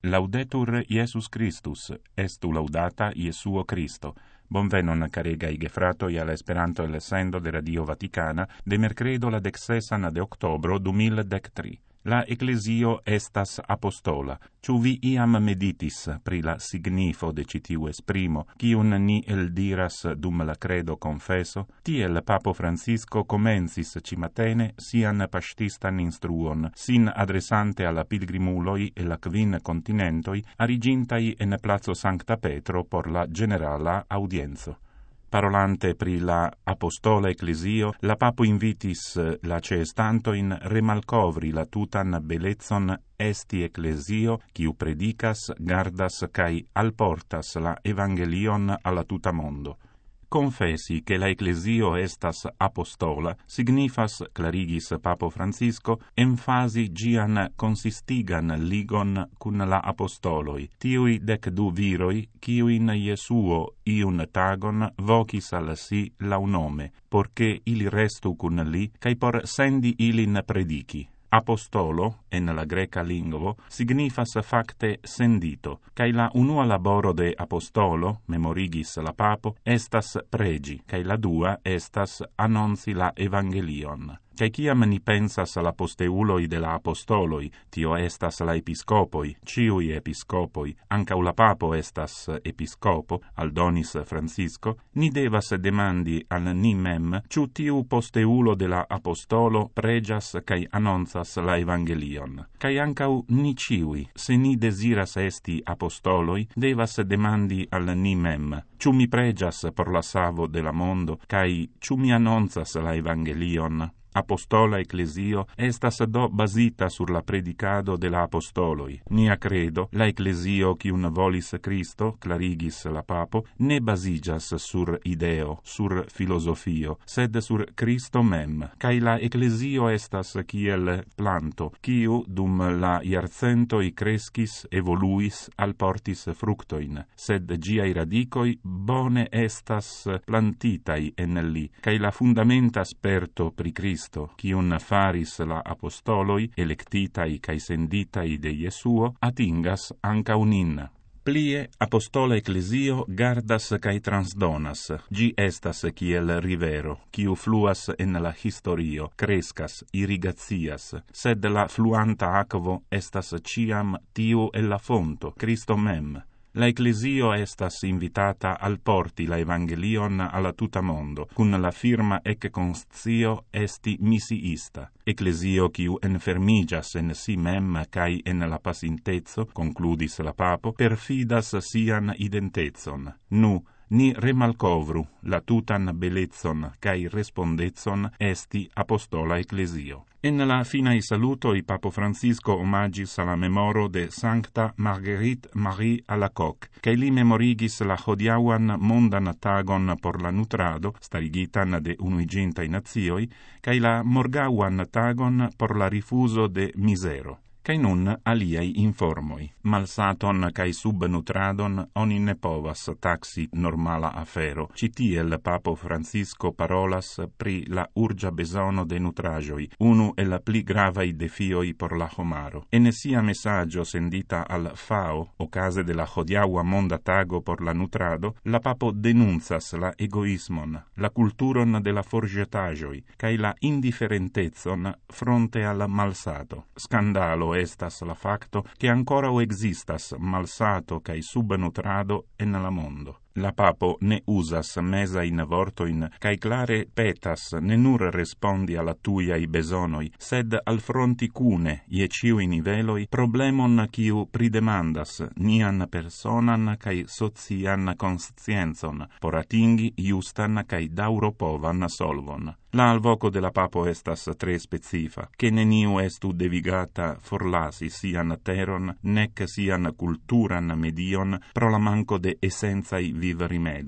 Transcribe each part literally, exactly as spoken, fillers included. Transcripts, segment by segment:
Laudetur Iesus Christus, estu laudata Iesuo Christo. Bonvenon caregai gefratoi al Esperanto el sendo de Radio Vaticana de mercredo la dexesan de octobro du mil dectri. La Ecclesio estas apostola. Ciu vi iam meditis pri la signifo de citiu esprimo, cium ni eldiras dum la credo confesso? Tiel Papo Francisco comencis cimatene sian pastistan instruon, sin adressante alla pilgrimuloi e la quin continentoi, arigintai en Plazo Sancta Petro por la generala audienzo. Parolante pri la apostola Ecclesio, la Papo invitis la ceestantoin remalcovri la tutan belezzon esti Ecclesio, quiu predicas, gardas cae alportas la Evangelion alla tuta mondo. Confessi che la Ecclesio estas apostola signifas, clarigis Papo Francisco, emfasi gian consistigan ligon cun la apostoloi, tiui dec du viroi, quiuin Iesuo iun tagon vocis al si launome, porche ili restu cun li, cae por sendi ilin predici. Apostolo, en la greca lingvo, signifas facte sendito, cae la unua laboro de apostolo, memorigis la Papo, estas pregi, cae la dua estas annonci la Evangelion. Cae ciam ni pensas la posteuloi de la apostoloi, tio estas la episcopoi, ciui episcopoi, ancau la Papo estas episcopo, aldonis Francisco, ni devas demandi al ni mem, ciu tiu posteulo de la apostolo pregias cae annonzas la Evangelion. Cae ancau ni ciui, se ni desiras esti apostoloi, devas demandi al ni mem, ciu mi pregias por la savo de la mondo, cae ciu mi annonzas la Evangelion. Apostola Ecclesio estas do basita sur la predicado de la apostoloi. Nia credo, la Ecclesio quium volis Christo, clarigis la Papo, ne basigas sur ideo, sur filosofio, sed sur Christo mem, cae la Ecclesio estas kiel planto, quiu dum la iarcentoi crescis, evoluis, alportis fructoin, sed giai radicoi bone estas plantitai en li, cae la fundamenta sperto pri Christo, quium faris la apostoloi, electitai cae senditai de Iesuo, atingas ancau nin. Plie, apostola Ecclesio gardas cae transdonas. Gi estas kiel rivero, quiu fluas en la historio, crescas, irrigazias, sed la fluanta aquo estas ciam tiu el la fonto, Christo mem. La Ecclesio estas invitata al porti la Evangelion alla tuta mondo, cun la firma ec conscio esti missiista. Ecclesio quiu enfermigas en si mem cae en la pacintezo, concludis la Papo, perfidas sian identezon. Nu, ni remalcovru la tutan belezzon cae respondezon esti apostola Ecclesio. En la finai salutoi Papo Francisco omagis alla memoro de Sancta Marguerite Marie Alacoque, cae li memorigis la hodiauan mondan tagon por la nutrado, starigitan de Unuigintai Nazioi, cae la morgauan tagon por la rifuso de misero. Cae nun aliei informoi. Malsaton cae subnutradon oni ne povas taxi normala afero. Citiel Papo Francisco parolas pri la urgia besono de nutrajoi, unu e la pli gravai defioi por la homaro. En sia messaggio sendita al FAO, ocase de la hodiaua monda tago por la nutrado, la Papo denunzas la egoismon, la culturon de la forgetajoi, cae la indifferentezon fronte al malsato. Scandalo estas la facto che ancora o existas malsato cae subnutrado en la mondo. La Papo ne usas mesa in vortoin, cae clare petas ne nur respondi alla tuiai besonoi, sed al fronti cune, ie ciui niveloi, problemon quiu pridemandas nian personan cae socian conscienzon, por atingi justan cae dauropovan solvon. La alvoco de la Papo estas tre specifa, che neniu estu devigata forlasi sian teron, nec sian culturan medion, pro la manco de essenzai viv rimedoi.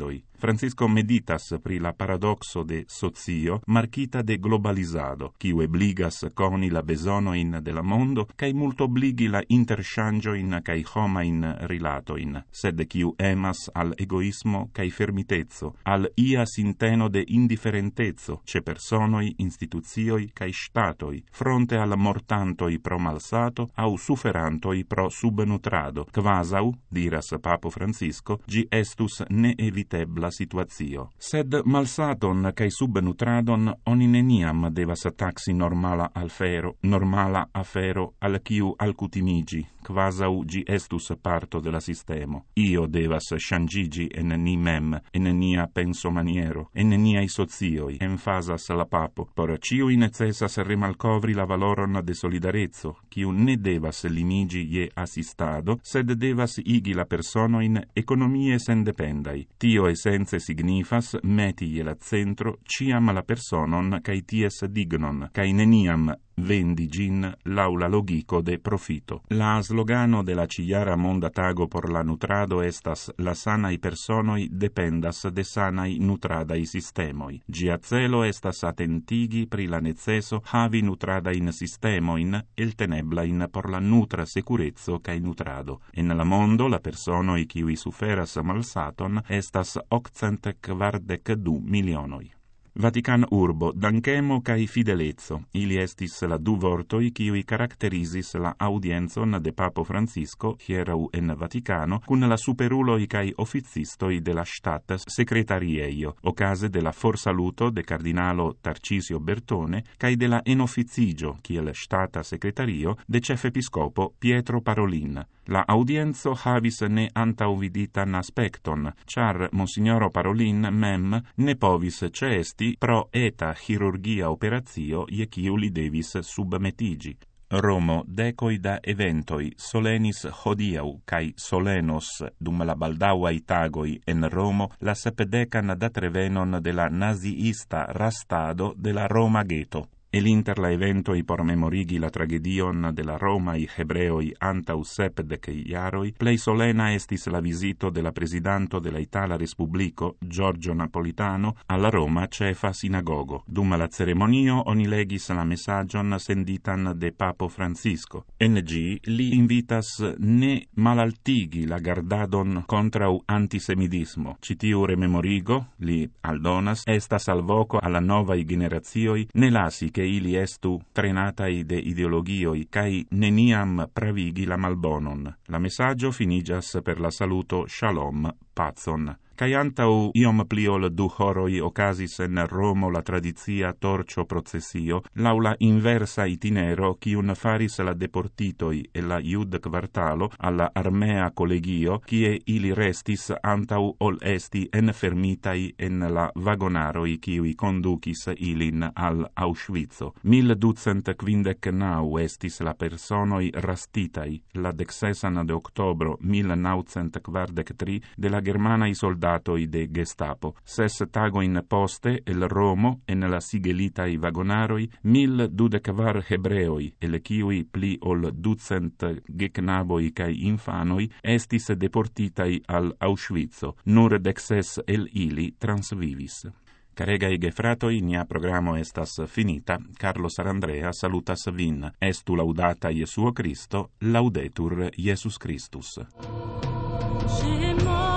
Francisco meditas pri la paradoxo de socio marquita de globalizado, kiu ebligas coni la besonoin de la mondo, kai multo obligi la interŝanĝojn kaj homajn rilatoin, sed kiu emas al egoismo kaj fermiteco, al ia sinteno de indiferenteco ĉe personoj, institucioj kaj ŝtatoj, fronte al mortantoj pro malsato aŭ suferantoj pro subnutrado, kvazaŭ, diras Papo Francisco, ĝi estus neevitebla situacio. Sed malsaton kaj subnutradon oni neniam devas taksi normala afero, normala afero al kiu alkutimigi, kvazaŭ ĝi estus parto de la sistemo. Io devas ŝanĝiĝi en ni mem, en nia pensomaniero, en niaj socioj, emfazas la papo. Por ĉiuj necesas rimalkovri la valoron de solidareco, kiu ne devas limiĝi je asistado, sed devas igi la personojn ekonomie sendependaj. Tio esence signifas meti je la centro ĉiam la personon kaj ties dignon, kaj neniam vendi gin laŭ la logiko de profito. La slogano de la ĉiara monda tago por la nutrado estas la sanaj personoj dependas de sanaj nutradaj sistemoj. Ĝia celo estas atentigi pri la neceso havi nutradajn sistemojn elteneblajn por la nutra sekureco kaj nutrado. En la mondo la personoj kiuj suferas malsaton estas okcent kvardek du milionoj. Vatican urbo, dankemo kaj fideleco, ili estis la du vortoj kiuj karakterizis la audienzon de Papo Francisco hieraŭ en Vatikano kun la superuloj kaj oficistoj de la ŝtata sekretariejo, okaze de la forsaluto de kardinalo Tarcisio Bertone kaj de la enoficiĝo kiel ŝtata sekretario de ĉefepiskopo Pietro Parolin. La audienzo havis ne antaŭviditan aspekton, ĉar Monsignoro Parolin mem ne povis ĉeesti pro eta chirurgia operacio je kiu li devis submetiĝi. Romo decoi da eventoi solenis hodiaŭ kaj solenos dum la baldaŭaj tagoj en Romo la sepdekan datrevenon de la naziista rastado de la Roma geto. El inter la eventoi por memorigi la tragedion de la Romaj hebreoj antaŭ sepdek jaroj, plej solena estis la vizito de la prezidanto de la Itala Respubliko, Giorgio Napolitano, al Roma ĉefa sinagogo. Dum la ceremonio oni legis la mesaĝon senditan de Papo Francisco. En ĝi li invitas ne malaltigi la gardadon kontraŭ antisemidismo. Ĉi tiu rememorigo, li aldonas, estas alvoko al la novaj generacioj, ne lasi ke ili estu trenataj de ideologioj kaj neniam pravigi la malbonon. La mesaĝo finiĝas per la saluto Shalom, pacon. Kaj antaŭ iom pli ol du horoj okazis en Romo la tradicia torĉo procesio laŭ la inversa itinero kiun faris la deportitoj el la judkvartalo al la armea kolegio, kie ili restis antaŭ ol esti enfermitaj en la vagonaroj kiuj kondukis ilin al Aŭŝvico. Mil ducent kvindek naŭ estis la personoj rastitaj la deksesan de oktobro mil naŭcent kvardek tri de la germanaj soldatoj de Gestapo. Ses tagojn poste el Romo en la sigelitaj vagonaroj mil dudek kvar hebreoj, el kiuj pli ol ducent geknaboj kaj infanoj estis deportitaj al Aŭŝvico. Nur dekses el ili transvivis. Caregaj gefratoj, nia programo estas finita. Carlo Sarandrea salutas vin. Estu laudata Jesuo Cristo, laudetur Jesus Christus.